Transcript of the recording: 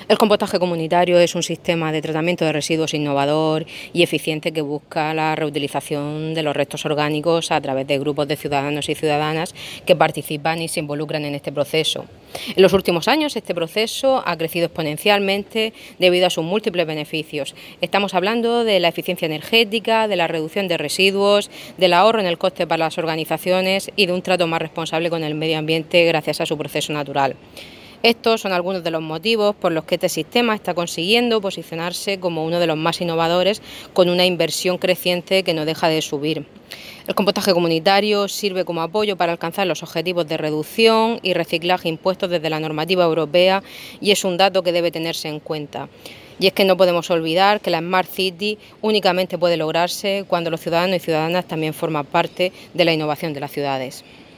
El compostaje comunitario es un sistema de tratamiento de residuos innovador y eficiente que busca la reutilización de los restos orgánicos a través de grupos de ciudadanos y ciudadanas que participan y se involucran en este proceso. En los últimos años este proceso ha crecido exponencialmente debido a sus múltiples beneficios. Estamos hablando de la eficiencia energética, de la reducción de residuos, del ahorro en el coste para las organizaciones y de un trato más responsable con el medio ambiente gracias a su proceso natural. Estos son algunos de los motivos por los que este sistema está consiguiendo posicionarse como uno de los más innovadores, con una inversión creciente que no deja de subir. El compostaje comunitario sirve como apoyo para alcanzar los objetivos de reducción y reciclaje impuestos desde la normativa europea y es un dato que debe tenerse en cuenta. Y es que no podemos olvidar que la Smart City únicamente puede lograrse cuando los ciudadanos y ciudadanas también forman parte de la innovación de las ciudades.